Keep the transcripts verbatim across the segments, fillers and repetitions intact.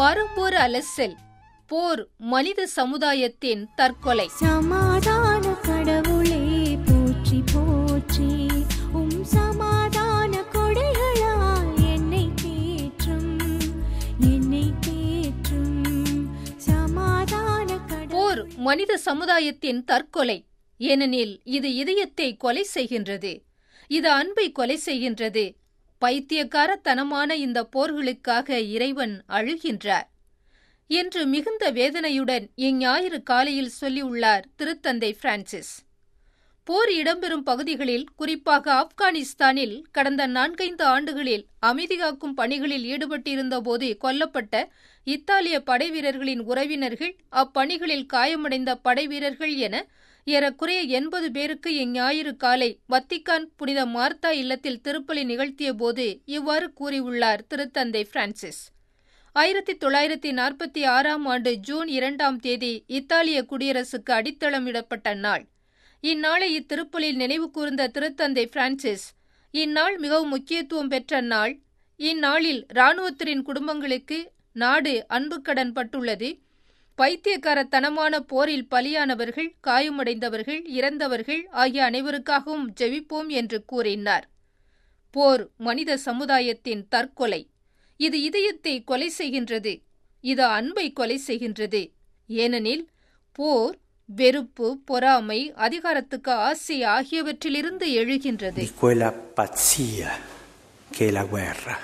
வாரம்பூர் அலசல். போர் மனித சமுதாயத்தின் தற்கொலை. சமாதான கடவுளே போற்றி போற்றி, உம் சமாதான கொடைகளால் என்னை தேற்றும் என்னை தேற்றும் சமாதான கடவுளே. போர் மனித சமுதாயத்தின் தற்கொலை. ஏனெனில் இது இதயத்தை கொலை செய்கின்றது, இது அன்பை கொலை செய்கின்றது. பைத்தியக்காரத்தனமான இந்த போர்களுக்காக இறைவன் அழுகின்றார் என்று மிகுந்த வேதனையுடன் இஞ்ஞாயிறு காலையில் சொல்லியுள்ளார் திருத்தந்தை பிரான்சிஸ். போர் இடம்பெறும் பகுதிகளில், குறிப்பாக ஆப்கானிஸ்தானில் கடந்த நான்கைந்து ஆண்டுகளில் அமைதி காக்கும் பணிகளில் ஈடுபட்டிருந்த போது கொல்லப்பட்ட இத்தாலிய படைவீரர்களின் உறவினர்கள், அப்பணிகளில் காயமடைந்த படைவீரர்கள் என ஏறக்குறைய எண்பது பேருக்கு இஞ்ஞாயிறு காலை வத்திக்கான் புனித மார்த்தா இல்லத்தில் திருப்பலி நிகழ்த்திய போது இவ்வாறு கூறியுள்ளார் திருத்தந்தை பிரான்சிஸ். ஆயிரத்தி தொள்ளாயிரத்தி நாற்பத்தி ஆறாம் ஆண்டு ஜூன் இரண்டாம் தேதி இத்தாலிய குடியரசுக்கு அடித்தளமிடப்பட்ட நாள். இந்நாளை இத்திருப்பலில் நினைவு கூர்ந்த திருத்தந்தை பிரான்சிஸ், இந்நாள் மிகவும் முக்கியத்துவம் பெற்ற நாள். இந்நாளில் இராணுவத்தினரின் குடும்பங்களுக்கு நாடு அன்பு கடன் பட்டுள்ளது. பைத்தியக்காரத்தனமான போரில் பலியானவர்கள், காயமடைந்தவர்கள், இறந்தவர்கள் ஆகிய அனைவருக்காகவும் ஜெபிப்போம் என்று கூறினார். போர் மனித சமுதாயத்தின் தற்கொலை. இது இதயத்தை கொலை செய்கின்றது, இது அன்பை கொலை செய்கின்றது. ஏனெனில் போர் வெறுப்பு, பொறாமை, அதிகாரத்துக்கு ஆசை ஆகியவற்றிலிருந்து எழுகின்றது. Quella pazzia che è la guerra,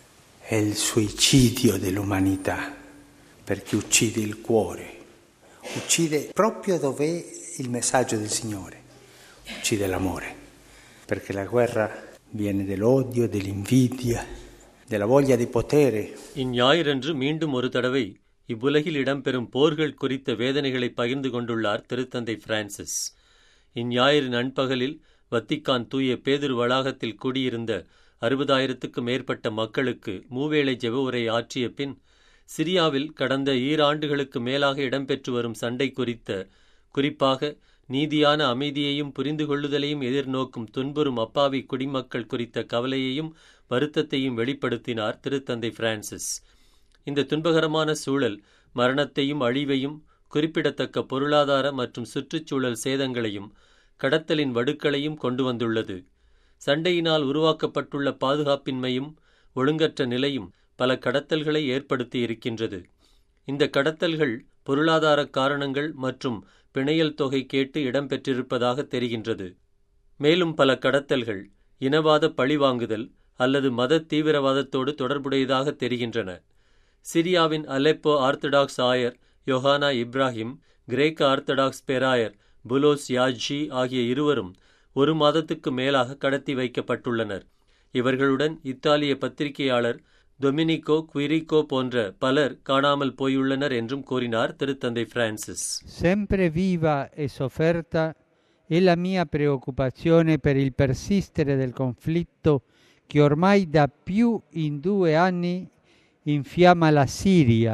è il suicidio dell'umanità, perché uccide il cuore, uccide proprio dove è il messaggio del Signore, uccide l'amore, perché la guerra viene dell'odio, dell'invidia, della voglia di potere. இந்ஞாயிறன்று மீண்டும் ஒரு தடவை இவ்வுலகில் இடம்பெறும் போர்கள் குறித்த வேதனைகளை பகிர்ந்து கொண்டுள்ளார் திருத்தந்தை பிரான்சிஸ். இந்ஞாயிறு நண்பகலில் வத்திக்கான் தூய பேதுரு வளாகத்தில் கூடியிருந்த அறுபதாயிரத்துக்கு மேற்பட்ட மக்களுக்கு மூவேளை ஜெப உரை ஆற்றிய பின், சிரியாவில் கடந்த ஈராண்டுகளுக்கு மேலாக இடம்பெற்று வரும் சண்டை குறித்த, குறிப்பாக நீதியான அமைதியையும் புரிந்து கொள்ளுதலையும் எதிர்நோக்கும் துன்புறும் அப்பாவி குடிமக்கள் குறித்த கவலையையும் வருத்தத்தையும் வெளிப்படுத்தினார் திருத்தந்தை பிரான்சிஸ். இந்த துன்பகரமான சூழல் மரணத்தையும் அழிவையும், குறிப்பிடத்தக்க பொருளாதார மற்றும் சுற்றுச்சூழல் சேதங்களையும், கடத்தலின் வடுக்களையும் கொண்டு வந்துள்ளது. சண்டையினால் உருவாக்கப்பட்டுள்ள பாதுகாப்பின்மையும் ஒழுங்கற்ற நிலையும் பல கடத்தல்களை ஏற்படுத்தி இருக்கின்றது. இந்த கடத்தல்கள் பொருளாதார காரணங்கள் மற்றும் பிணையல் தொகை கேட்டு இடம்பெற்றிருப்பதாக தெரிகின்றது. மேலும் பல கடத்தல்கள் இனவாத பழிவாங்குதல் அல்லது மத தீவிரவாதத்தோடு தொடர்புடையதாக தெரிகின்றன. சிரியாவின் அலெப்போ ஆர்த்தடாக்ஸ் ஆயர் யோஹானா இப்ராஹிம், கிரேக்க ஆர்த்தடாக்ஸ் பேராயர் புலோஸ் யாஜ்ஜி ஆகிய இருவரும் ஒரு மாதத்துக்கு மேலாக கடத்தி வைக்கப்பட்டுள்ளனர். இவர்களுடன் இத்தாலிய பத்திரிகையாளர் டொமினிகோ குயிரிகோ போன்ற பலர் காணாமல் போயுள்ளனர் என்றும் கூறினார் திருத்தந்தை Francis. Sempre viva e sofferta è la mia preoccupazione per il persistere del conflitto che ormai da più in due anni infiamma la Siria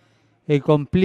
e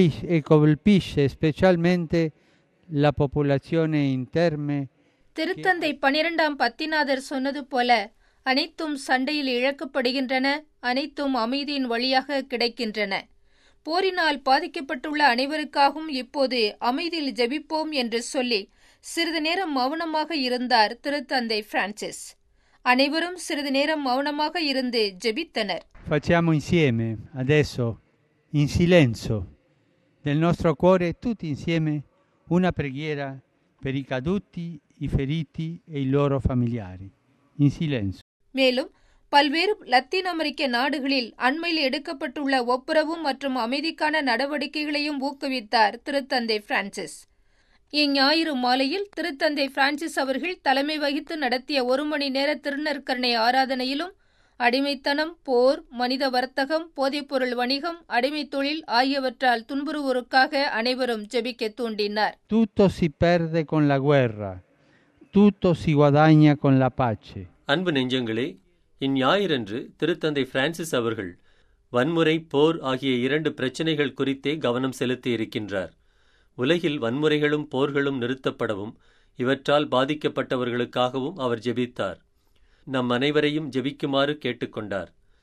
colpisce specialmente la popolazione in terme. திருத்தந்தை பனிரெண்டாம் பத்திநாதர் சொன்னது போல, அனைத்தும் சண்டையில் இழக்கப்படுகின்றன, அனைத்தும் அமைதியின் வழியாக கிடைக்கின்றன. போரினால் பாதிக்கப்பட்டுள்ள அனைவருக்காகவும் இப்போது அமைதியில் ஜெபிப்போம் என்று சொல்லி சிறிது நேரம் மௌனமாக இருந்தார் திருத்தந்தை பிரான்சிஸ். அனைவரும் சிறிது நேரம் மௌனமாக இருந்து ஜெபித்தனர். Facciamo insieme adesso in silenzio del nostro cuore tutti insieme una preghiera per i caduti, i feriti e i loro familiari. In silenzio. மேலும் பல்வேறு லத்தீன் அமெரிக்க நாடுகளில் அண்மையில் எடுக்கப்பட்டுள்ள ஒப்புரவு மற்றும் அமைதிக்கான நடவடிக்கைகளையும் ஊக்குவித்தார் திருத்தந்தை பிரான்சிஸ். இஞ்ஞாயிறு மாலையில் திருத்தந்தை பிரான்சிஸ் அவர்கள் தலைமை வகித்து நடத்திய ஒரு மணி நேர திருநற்கருணை ஆராதனையிலும் அடிமைத்தனம், போர், மனித வர்த்தகம், போதைப்பொருள் வணிகம், அடிமை தொழில் ஆகியவற்றால் துன்புறுவோருக்காக அனைவரும் ஜெபிக்க தூண்டினார். Tutto si perde con la guerra, tutto si guadagna con la pace. அன்பு நெஞ்சங்களே, இந்ஞாயிறன்று திருத்தந்தை பிரான்சிஸ் அவர்கள் வன்முறை, போர் ஆகிய இரண்டு பிரச்சினைகள் குறித்தே கவனம் செலுத்தி இருக்கின்றார். உலகில் வன்முறைகளும் போர்களும் நிறுத்தப்படவும் இவற்றால் பாதிக்கப்பட்டவர்களுக்காகவும் அவர் ஜெபித்தார். நம் அனைவரையும் ஜெபிக்குமாறு கேட்டுக்கொண்டார்.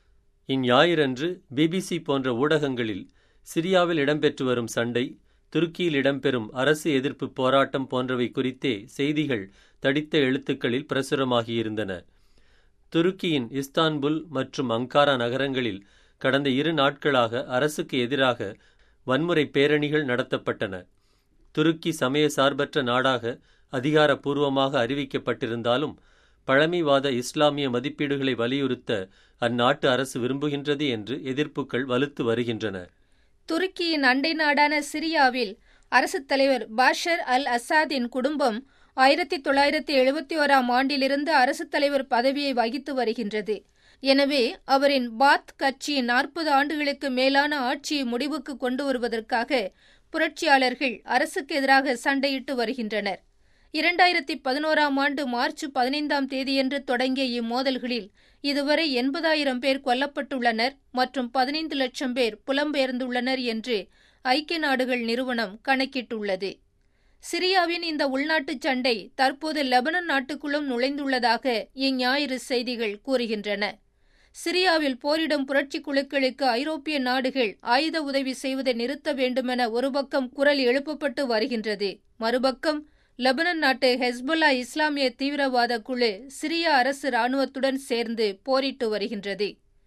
இந்ஞாயிறன்று பிபிசி போன்ற ஊடகங்களில் சிரியாவில் இடம்பெற்று வரும் சண்டை, துருக்கியில் இடம்பெறும் அரசு எதிர்ப்பு போராட்டம் போன்றவை குறித்தே செய்திகள் தடித்த எழுத்துக்களில் பிரசுரமாகியிருந்தன. துருக்கியின் இஸ்தான்புல் மற்றும் அங்காரா நகரங்களில் கடந்த இரு நாட்களாக அரசுக்கு எதிராக வன்முறை பேரணிகள் நடத்தப்பட்டன. துருக்கி சமய சார்பற்ற நாடாக அதிகாரப்பூர்வமாக அறிவிக்கப்பட்டிருந்தாலும் பழமைவாத இஸ்லாமிய மதிப்பீடுகளை வலியுறுத்த அந்நாட்டு அரசு விரும்புகின்றது என்று எதிர்ப்புகள் வலுத்து வருகின்றன. துருக்கியின் அண்டை நாடான சிரியாவில் அரசுத் தலைவர் பாஷர் அல் அசாதின் குடும்பம் ஆயிரத்தி தொள்ளாயிரத்தி எழுபத்தி ஓராம் ஆண்டிலிருந்து அரசுத் தலைவர் பதவியை வகித்து வருகின்றது. எனவே அவரின் பாத் கட்சியின் நாற்பது ஆண்டுகளுக்கு மேலான ஆட்சியை முடிவுக்கு கொண்டு வருவதற்காக புரட்சியாளர்கள் அரசுக்கு எதிராக சண்டையிட்டு வருகின்றனர். இரண்டாயிரத்தி பதினோராம் ஆண்டு மார்ச் பதினைந்தாம் தேதியன்று தொடங்கிய இம்மோதல்களில் இதுவரை எண்பதாயிரம் பேர் கொல்லப்பட்டுள்ளனர் மற்றும் பதினைந்து லட்சம் பேர் புலம்பெயர்ந்துள்ளனர் என்று ஐக்கிய நாடுகள் நிறுவனம் கணக்கிட்டுள்ளது. சிரியாவின் இந்த உள்நாட்டுச் சண்டை தற்போது லெபனான் நாட்டுக்குள்ளும் நுழைந்துள்ளதாக இஞ்ஞாயிறு செய்திகள் கூறுகின்றன. சிரியாவில் போரிடும் புரட்சி குழுக்களுக்கு ஐரோப்பிய நாடுகள் ஆயுத உதவி செய்வதை நிறுத்த வேண்டுமென ஒரு பக்கம் குரல் எழுப்பப்பட்டு வருகின்றது. மறுபக்கம் லெபனான் நாட்டு ஹெஸ்புல்லா இஸ்லாமிய தீவிரவாத குழு சிரிய அரசு இராணுவத்துடன் சேர்ந்து போரிட்டு வருகின்றது.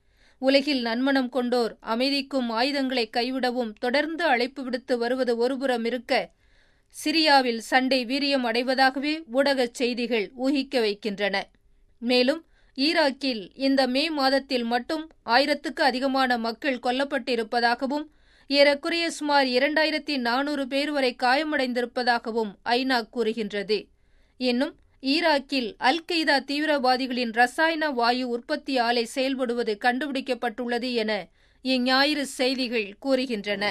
உலகில் நன்மனம் கொண்டோர் அமைதிக்கும் ஆயுதங்களை கைவிடவும் தொடர்ந்து அழைப்பு விடுத்து வருவது ஒருபுறம் இருக்க, சிரியாவில் சண்டை வீரியம் அடைவதாகவே ஊடகச் செய்திகள் ஊகிக்க வைக்கின்றன. மேலும் ஈராக்கில் இந்த மே மாதத்தில் மட்டும் ஆயிரத்துக்கு அதிகமான மக்கள் கொல்லப்பட்டிருப்பதாகவும் ஏறக்குறைய சுமார் இரண்டாயிரத்தி நானூறு பேர் வரை காயமடைந்திருப்பதாகவும் ஐநா கூறுகின்றது. இன்னும் ஈராக்கில் அல் கெய்தா தீவிரவாதிகளின் ரசாயன வாயு உற்பத்தி ஆலை செயல்படுவது கண்டுபிடிக்கப்பட்டுள்ளது என இஞ்ஞாயிறு செய்திகள் கூறுகின்றன.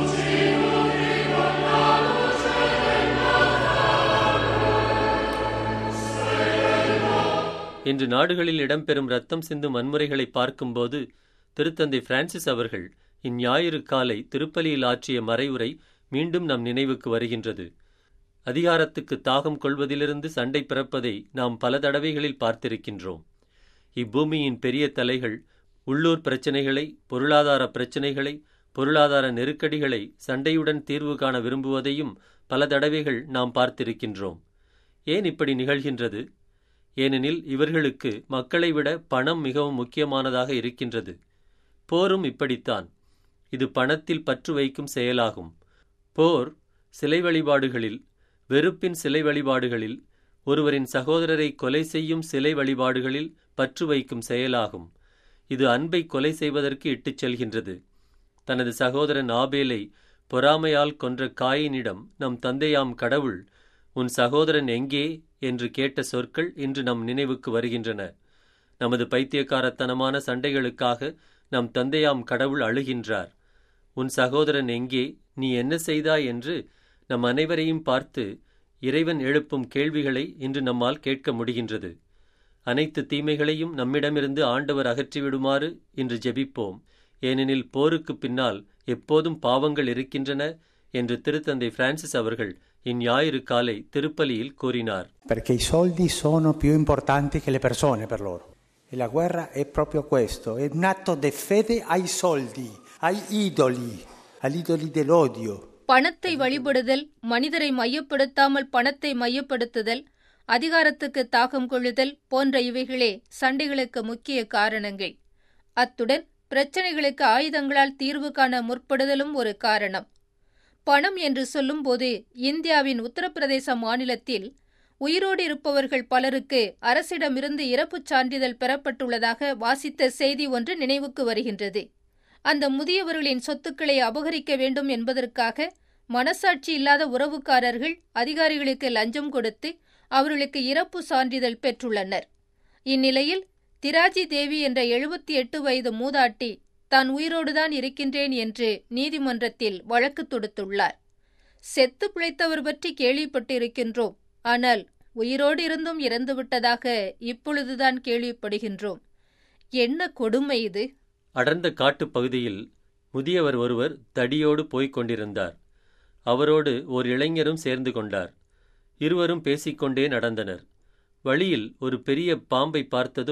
இன்று நாடுகளில் இடம்பெறும் ரத்தம் சிந்தும் வன்முறைகளை பார்க்கும்போது திருத்தந்தை பிரான்சிஸ் அவர்கள் இஞ்ஞாயிறு காலை திருப்பலியில் ஆற்றிய மறைவுரை மீண்டும் நம் நினைவுக்கு வருகின்றது. அதிகாரத்துக்கு தாகம் கொள்வதிலிருந்து சண்டை பிறப்பதை நாம் பல தடவைகளில் பார்த்திருக்கின்றோம். இப்பூமியின் பெரிய தலைகள் உள்ளூர் பிரச்சினைகளை, பொருளாதார பிரச்சினைகளை, பொருளாதார நெருக்கடிகளை சண்டையுடன் தீர்வு காண விரும்புவதையும் பல தடவைகள் நாம் பார்த்திருக்கின்றோம். ஏன் இப்படி நிகழ்கின்றது? ஏனெனில் இவர்களுக்கு மக்களை விட பணம் மிகவும் முக்கியமானதாக இருக்கின்றது. போரும் இப்படித்தான். இது பணத்தில் பற்று வைக்கும் செயலாகும். போர் சிலை வழிபாடுகளில், வெறுப்பின் சிலை வழிபாடுகளில், ஒருவரின் சகோதரரை கொலை செய்யும் சிலை வழிபாடுகளில் பற்று வைக்கும் செயலாகும். இது அன்பை கொலை செய்வதற்கு இட்டுச் செல்கின்றது. தனது சகோதரன் ஆபேலை பொறாமையால் கொன்ற காயினிடம் நம் தந்தையாம் கடவுள், உன் சகோதரன் எங்கே என்று கேட்ட சொற்கள் இன்று நம் நினைவுக்கு வருகின்றன. நமது பைத்தியக்காரத்தனமான சண்டைகளுக்காக நம் தந்தையாம் கடவுள் அழுகின்றார். உன் சகோதரன் எங்கே, நீ என்ன செய்தாய் என்று நம் அனைவரையும் பார்த்து இறைவன் எழுப்பும் கேள்விகளை இன்று நம்மால் கேட்க முடிகின்றது. அனைத்து தீமைகளையும் நம்மிடமிருந்து ஆண்டவர் அகற்றிவிடுமாறு இன்று ஜெபிப்போம். ஏனெனில் போருக்கு பின்னால் எப்போதும் பாவங்கள் இருக்கின்றன என்று திருத்தந்தை பிரான்சிஸ் அவர்கள் இஞ்ஞாயிறு காலை திருப்பலியில் கூறினார். Perché i soldi sono più importanti che le persone per loro. E la guerra è proprio questo, è un atto di fede ai soldi, ai idoli, agli idoli dell'odio. பணத்தை வழிபடுதல், மனிதரை மையப்படுத்தாமல் பணத்தை மையப்படுத்துதல், அதிகாரத்துக்கு தாகம் கொள்ளுதல் போன்ற இவைகளே சண்டைகளுக்கு முக்கிய காரணங்கள். அத்துடன் பிரச்சனைகளுக்கு ஆயுதங்களால் தீர்வு காண முற்படுதலும் ஒரு காரணம். பணம் என்று சொல்லும்போது இந்தியாவின் உத்தரப்பிரதேச மாநிலத்தில் உயிரோடு இருப்பவர்கள் பலருக்கு அரசிடமிருந்து இறப்புச் சான்றிதழ் பெறப்பட்டுள்ளதாக வாசித்த செய்தி ஒன்று நினைவுக்கு வருகின்றது. அந்த முதியவர்களின் சொத்துக்களை அபகரிக்க வேண்டும் என்பதற்காக மனசாட்சி இல்லாத உறவுக்காரர்கள் அதிகாரிகளுக்கு லஞ்சம் கொடுத்து அவர்களுக்கு இறப்பு சான்றிதழ் பெற்றுள்ளனர். இந்நிலையில் திராஜி தேவி என்ற எழுபத்தி எட்டு வயது மூதாட்டி தான் உயிரோடுதான் இருக்கின்றேன் என்று நீதிமன்றத்தில் வழக்கு தொடுத்துள்ளார். செத்து பிழைத்தவர் பற்றி கேள்விப்பட்டிருக்கின்றோம், ஆனால் உயிரோடு இருந்தும் இறந்துவிட்டதாக இப்பொழுதுதான் கேள்விப்படுகின்றோம். என்ன கொடுமை இது! அடர்ந்த காட்டுப் பகுதியில் முதியவர் ஒருவர் தடியோடு போய்க் கொண்டிருந்தார். அவரோடு ஓர் இளைஞரும் சேர்ந்து கொண்டார். இருவரும் பேசிக்கொண்டே நடந்தனர். வழியில் ஒரு பெரிய பாம்பை பார்த்ததும்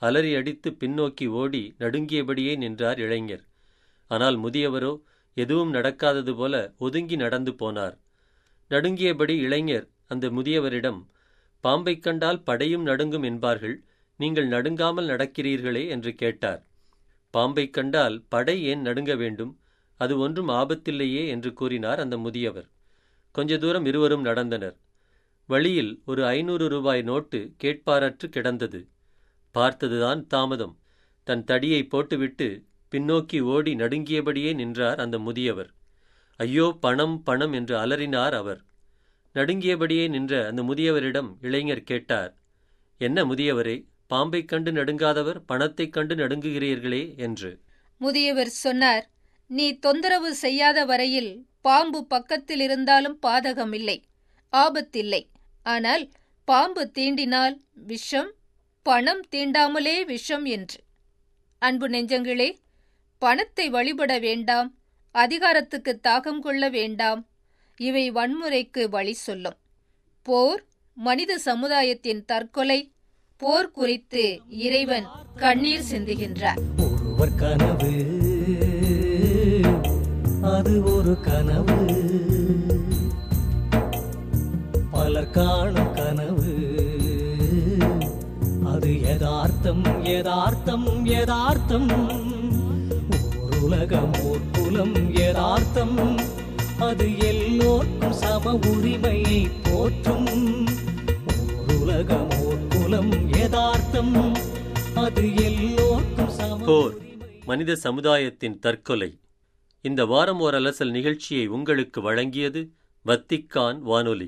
அலறி அடித்து பின்னோக்கி ஓடி நடுங்கியபடியே நின்றார் இளைஞர். ஆனால் முதியவரோ எதுவும் நடக்காதது போல ஒதுங்கி நடந்து போனார். நடுங்கியபடி இளைஞர் அந்த முதியவரிடம், பாம்பைக் கண்டால் படையும் நடுங்கும் என்பார்கள், நீங்கள் நடுங்காமல் நடக்கிறீர்களே என்று கேட்டார். பாம்பைக் கண்டால் படை ஏன் நடுங்க வேண்டும்? அது ஒன்றும் ஆபத்தில்லையே என்று கூறினார் அந்த முதியவர். கொஞ்ச தூரம் இருவரும் நடந்தனர். வழியில் ஒரு ஐநூறு ரூபாய் நோட்டு கேட்பாரற்று கிடந்தது. பார்த்ததுதான் தாமதம். தன் தடியை போட்டுவிட்டு பின்னோக்கி ஓடி நடுங்கியபடியே நின்றார் அந்த முதியவர். ஐயோ, பணம் பணம் என்று அலறினார் அவர். நடுங்கியபடியே நின்ற அந்த முதியவரிடம் இளைஞர் கேட்டார், என்ன முதியவரே, பாம்பைக் கண்டு நடுங்காதவர் பணத்தைக் கண்டு நடுங்குகிறீர்களே என்று. முதியவர் சொன்னார், நீ தொந்தரவு செய்யாத வரையில் பாம்பு பக்கத்தில் இருந்தாலும் பாதகமில்லை, ஆபத்தில்லை. ஆனால் பாம்பு தீண்டினால் விஷம், பணம் தீண்டாமலே விஷம் என்று. அன்பு நெஞ்சங்களே, பணத்தை வழிபட வேண்டாம், அதிகாரத்துக்கு தாகம் கொள்ள வேண்டாம். இவை வன்முறைக்கு வழி சொல்லும். போர், மனித சமுதாயத்தின் தற்கொலை, போர் குறித்து இறைவன் கண்ணீர் சிந்துகின்றார். ஒருவர் கனவு, அது ஒரு கனவு, பலர் காணும் கனவு, அது யதார்த்தம் யதார்த்தம் யதார்த்தம். ஓர் உலகம் ஓர் குலம் யதார்த்தம், அது எல்லோர்க்கும் சம உரிமையை போற்றும். ஓர் உலகம் ஓர் குலம் யதார்த்தம், அது எல்லோர்க்கும் சம. போர், மனித சமுதாயத்தின் தற்கொலை. இந்த வாரம் ஓர் அலசல் நிகழ்ச்சியை உங்களுக்கு வழங்கியது வத்திக்கான் வானொலி.